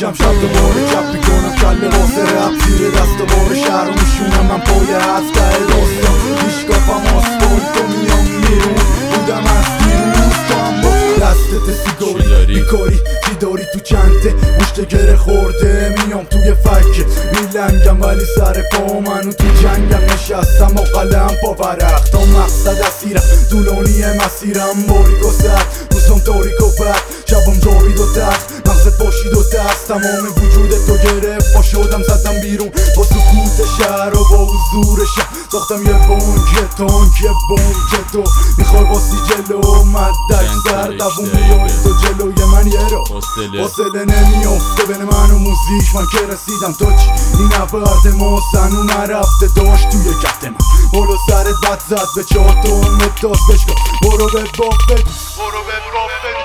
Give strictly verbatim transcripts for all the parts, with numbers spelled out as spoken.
میشم شب دوباره چپ میکنم کله واسه رپ زیر دست دوباره شهر رو میشونم من پای هفته داستان میشکافم آسفالت و میام میرون بودم از دیروز تو هم با دستت سیگاری بیکاری چی داری تو چنده مشت گره خورده میام توی فکه میلنگم ولی سر پا منو تو جنگم نشستم و قلم پا ورق تا مقصد اسیرم طولانی مسیرم باریک و سرد روزم تاریک و بد شبم جاوید و تخت مغزت باشید و دست تمام وجود تو گرفت با شدم زدم بیرون با سکوت شهر و با حضور شهر ساختم یه بانک تانک یه بانک تو میخوای باسی جلو مدک سر دوون بیای تو جلوی من یه رو حاصله نمیافته بین من و موزیک من که رسیدم تو چی این نبرد ما سنو نرفته داشت توی کت من بالا سرت بد زد به چهاتون متاز بشکا برو به بافت برو به بافت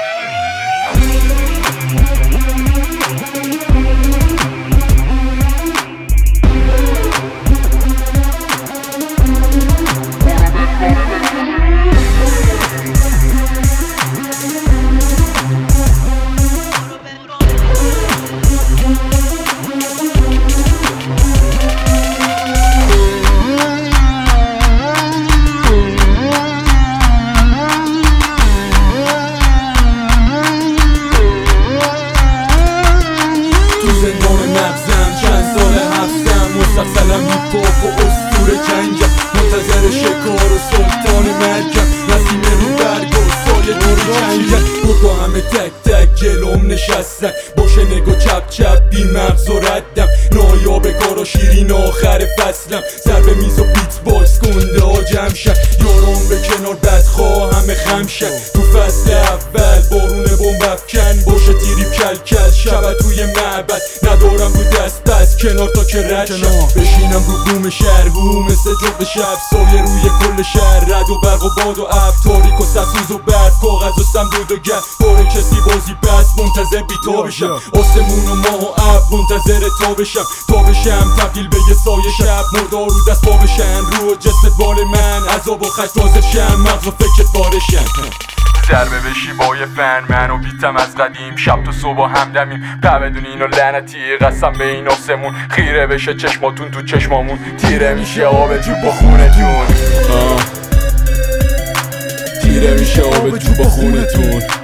مسلسلم هیپاپ و اسطوره جنگم منتظر شکار و سلطان مرگم نسیم رو برگ و سایه دور جنگم بود با همه تک تک جلوم نشستن باشه نگاه چپ چپ بی مغز و ردم نایاب کارا شیرین آخر فصلم سر به میز و بیت باکس کنده ها جمع شن یارم به کنار بدخواه همه خم شن تو فصل اول بارونه بمب افکن باشه تیریب کل کل شب توی معبد ندارم رو دست پس کنار تا که رد شم بشینم رو بوم شهر هو مثل جغد شب سایه روی کل شهر رد و برق و باد و اب تاریک و سسوز و برد کاغذ و سمدود و گرد باره کسی بازی بس منتظر بیتا بشم آسمون و ماه و اب منتظر تا بشم تا بشم تبدیل به یه سایه شب مردار رو دست پا بشن رو جسمت بال من عذاب و خشم تازه شم مغز و فکرت بارشم ضربه بشی با یه فن من و بیتم از قدیم شب تو صبح همدمیم په بدون اینو لعنتی قسم به این آسمون خیره بشه چشماتون تو چشمامون تیره میشه آب جو با خونتون تیره میشه آب جو با خونتون